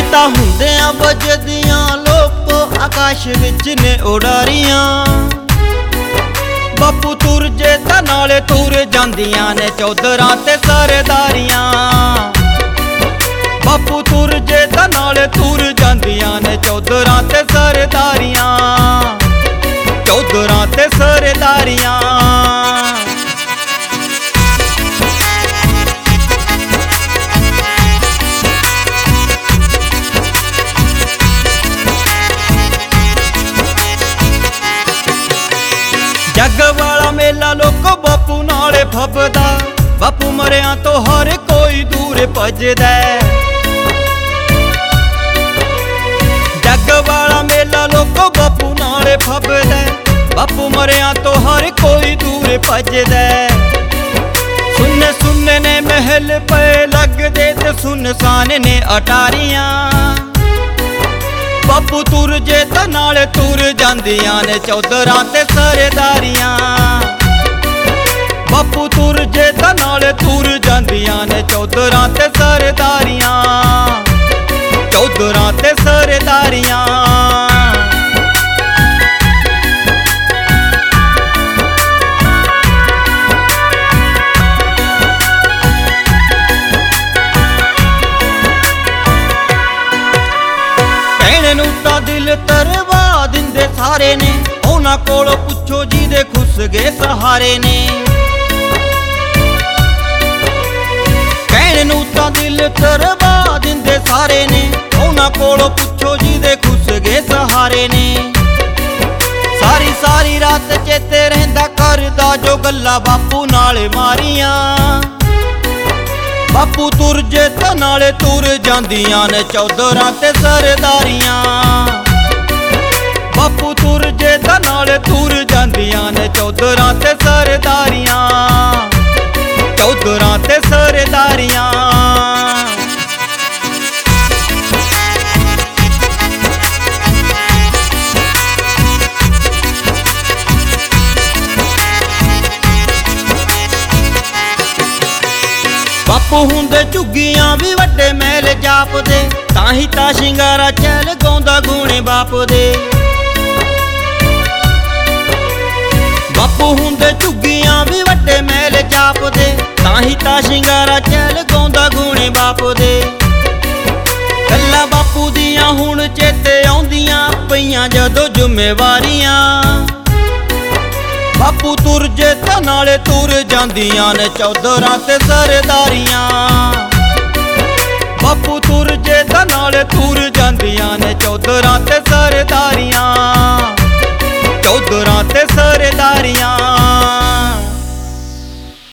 ਤਾਂ ਹੁੰਦਿਆਂ ਵੱਜਦੀਆਂ ਲੋਪ ਆਕਾਸ਼ ਵਿੱਚ ਨੇ ਉਡਾਰੀਆਂ। ਬਾਪੂ ਤੁਰ ਜੇ ਤਾਂ ਨਾਲੇ ਤੁਰ ਜਾਂਦੀਆਂ ਨੇ ਚੌਧਰਾਂ ਤੇ ਸਰਦਾਰੀਆਂ। ਬਾਪੂ ਤੁਰ ਜੇ ਤਾਂ ਨਾਲੇ ਤੁਰ ਜਾਂਦੀਆਂ ਨੇ ਚੌਧਰਾਂ ਤੇ ਸਰਦਾਰੀਆਂ, ਚੌਧਰਾਂ ਤੇ ਸਰਦਾਰੀਆਂ। ਜੱਗ ਵਾਲਾ ਮੇਲਾ ਲੋਕੋ ਬਾਪੂ ਨਾਲੇ ਫੱਬਦਾ, ਬਾਪੂ ਮਰਿਆਂ ਤੋਂ ਹਰ ਕੋਈ ਦੂਰ ਭੱਜਦਾ। ਜੱਗ ਵਾਲਾ ਮੇਲਾ ਲੋਕੋ ਬਾਪੂ ਨਾਲੇ ਫੱਬਦਾ, ਬਾਪੂ ਮਰਿਆਂ ਤੋਂ ਹਰ ਕੋਈ ਦੂਰ ਭੱਜਦਾ। ਸੁੰਨੇ ਸੁੰਨੇ ਨੇ ਮਹਿਲ ਪਏ ਲੱਗਦੇ ਤੇ ਸੁਨਸਾਨ ਨੇ ਅਟਾਰੀਆਂ। ਬਾਪੂ ਤੁਰ ਜੇ ਤਾਂ ਨਾਲੇ ਤੁਰ ਜਾਂਦੀਆਂ ਨੇ ਚੌਧਰਾਂ ਤੇ ਸਰਦਾਰੀਆਂ। ਬਾਪੂ ਤੁਰ ਜੇ ਤਾਂ ਨਾਲੇ ਤੁਰ ਜਾਂਦੀਆਂ ਨੇ ਚੌਧਰਾਂ ਤੇ ਸਰਦਾਰੀਆਂ, ਚੌਧਰਾਂ ਤੇ ਸਰਦਾਰੀਆਂ। ਭੈਣ ਨੂੰ ਤਾਂ ਦਿਲ ਤਰਵਾ ਦਿੰਦੇ ਸਾਰੇ ਨੇ, ਉਹਨਾਂ ਕੋਲੋਂ ਪੁੱਛੋ ਜਿਹਦੇ ਖੁੱਸ ਗਏ ਸਹਾਰੇ ਨੇ। ਭੈਣ ਨੂੰ ਤਾਂ ਦਿਲ ਤਰਵਾ ਦਿੰਦੇ ਸਾਰੇ ਨੇ, ਉਹਨਾਂ ਕੋਲੋਂ ਪੁੱਛੋ ਜਿਹਦੇ ਖੁੱਸ ਗਏ ਸਹਾਰੇ ਨੇ। ਸਾਰੀ ਸਾਰੀ ਰਾਤ ਚੇਤੇ ਰਹਿੰਦਾ ਕਰਦਾ ਜੋ ਗੱਲਾਂ ਬਾਪੂ ਨਾਲੇ ਮਾਰੀਆਂ। ਬਾਪੂ ਤੁਰ ਜੇ ਤਾਂ ਨਾਲੇ ਤੁਰ ਜਾਂਦੀਆਂ ਨੇ ਚੌਧਰਾਂ ਤੇ ਸਰਦਾਰੀਆਂ। ਬਾਪੂ ਤੁਰ ਜੇ ਤਾਂ ਨਾਲੇ ਤੁਰ ਜਾਂਦੀਆਂ ਨੇ ਚੌਧਰਾਂ ਤੇ ਸਰਦਾਰੀਆਂ, ਚੌਧਰਾਂ ਤੇ ਸਰਦਾਰੀਆਂ। ਬਾਪੂ ਹੁੰਦੇ ਝੁੱਗੀਆਂ ਵੀ ਵੱਡੇ ਮਹਿਲ ਜਾਪਦੇ, ਤਾਂ ਹੀ ਤਾਂ ਸ਼ਿੰਗਾਰਾ ਚਹਿਲ ਗਾਉਂਦਾ ਗੁਣੇ ਬਾਪ ਦੇ। ਬਾਪੂ ਹੁੰਦੇ ਝੁੱਗੀਆਂ ਵੀ ਵੱਡੇ ਮਹਿਲ ਜਾਪਦੇ, ਤਾਂ ਹੀ ਤਾਂ ਸ਼ਿੰਗਾਰਾ ਚਹਿਲ ਗਾਉਂਦਾ ਗੁਣੇ ਬਾਪ ਦੇ। ਗੱਲਾਂ ਬਾਪੂ ਦੀਆਂ ਹੁਣ ਚੇਤੇ ਆਉਂਦੀਆਂ ਪਈਆਂ ਜਦੋਂ ਜ਼ਿੰਮੇਵਾਰੀਆਂ। ਬਾਪੂ ਤੁਰ ਜੇ ਤਾਂ ਨਾਲੇ ਤੁਰ ਜਾਂਦੀਆਂ ਨੇ ਚੌਧਰਾਂ ਤੇ ਸਰਦਾਰੀਆਂ।